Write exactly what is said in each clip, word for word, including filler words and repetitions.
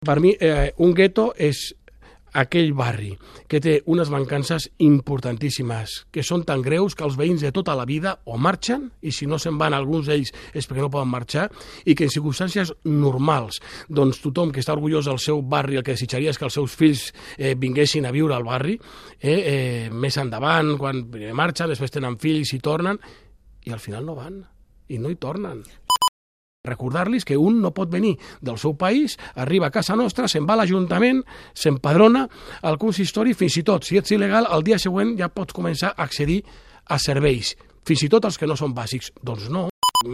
per mi, eh, un gueto és aquell barri que té unes mancances importantíssimes, que són tan greus que els veïns de tota la vida o marxen, i si no se'n van alguns d'ells és perquè no poden marxar, i que en circumstàncies normals, doncs tothom que està orgullós del seu barri, el que desitjaria és que els seus fills eh, vinguessin a viure al barri, eh, eh, més endavant, quan primer marxen, després tenen fills i tornen, i al final no van, i no hi tornen. Recordar-los que un no pot venir del seu país, arriba a casa nostra, se'n va a l'Ajuntament, s'empadrona al consistori, fins i tot, si ets il·legal, el dia següent ja pots començar a accedir a serveis, fins i tot els que no són bàsics. Doncs no.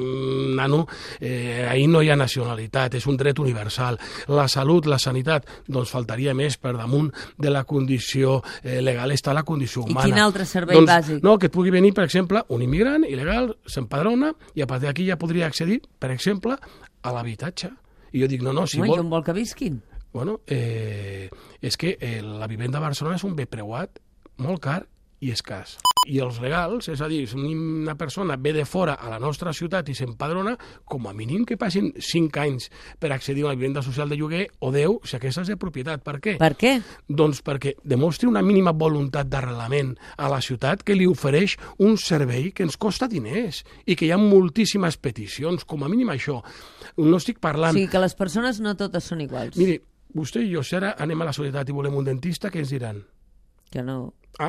Nano, eh, ahir no hi ha nacionalitat, és un dret universal. La salut, la sanitat, doncs faltaria més per damunt de la condició eh, legal, està la condició humana. I quin altre servei doncs, bàsic? No, que et pugui venir, per exemple, un immigrant il·legal, s'empadrona, i a partir d'aquí ja podria accedir, per exemple, a l'habitatge. I jo dic, no, no, si Home, vol... i on vol que visquin? Bueno, eh, és que eh, la vivenda a Barcelona és un bé preuat, molt car i escàs. I els legals, és a dir, si una persona ve de fora a la nostra ciutat i s'empadrona, com a mínim que passin cinc anys per accedir a una vivenda social de lloguer, o deu, si aquesta és de propietat. Per què? Per què? Doncs perquè demostri una mínima voluntat d'arrelament a la ciutat que li ofereix un servei que ens costa diners i que hi ha moltíssimes peticions, com a mínim això. No estic parlant... O sigui, que les persones no totes són iguals. Miri, vostè i jo, si ara anem a la societat i volem un dentista, què ens diran? Que no... Ah,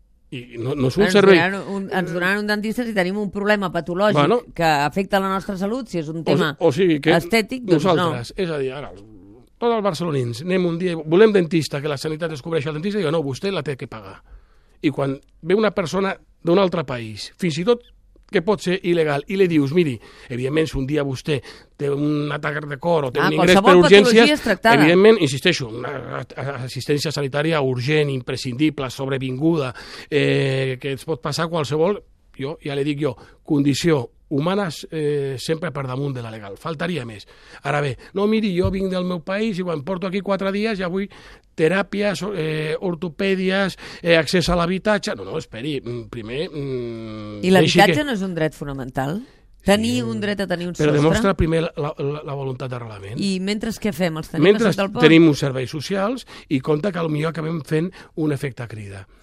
i no, no és un ens servei... Donaran un, ens donaran un dentista si tenim un problema patològic bueno, que afecta la nostra salut, si és un tema o, o sigui que estètic, doncs nosaltres, no. És a dir, ara, tots els barcelonins, anem un dia, volem dentista, que la sanitat es cobreixi el dentista, i diu, no, vostè la té que pagar. I quan ve una persona d'un altre país, fins i tot que pot ser il·legal, i li dius, miri, evidentment, si un dia vostè té un atac de cor o té ah, un ingrés per urgències, evidentment, insisteixo, una assistència sanitària urgent, imprescindible, sobrevinguda, eh, que ens pot passar qualsevol, jo ja li dic jo, condició humana eh, sempre per damunt de la legal. Faltaria més. Ara bé, no, miri, jo vinc del meu país i quan porto aquí quatre dies ja vull teràpies, eh, ortopèdies, eh, accés a l'habitatge... No, no, esperi, primer... Mm, I l'habitatge que... no és un dret fonamental? Tenir sí, un dret a tenir un però sostre? Però demostra primer la, la, la voluntat d'arrelament. I mentre què fem? Els tenim mentre a sota el pont? Tenim uns serveis socials i compte que potser acabem fent un efecte crida.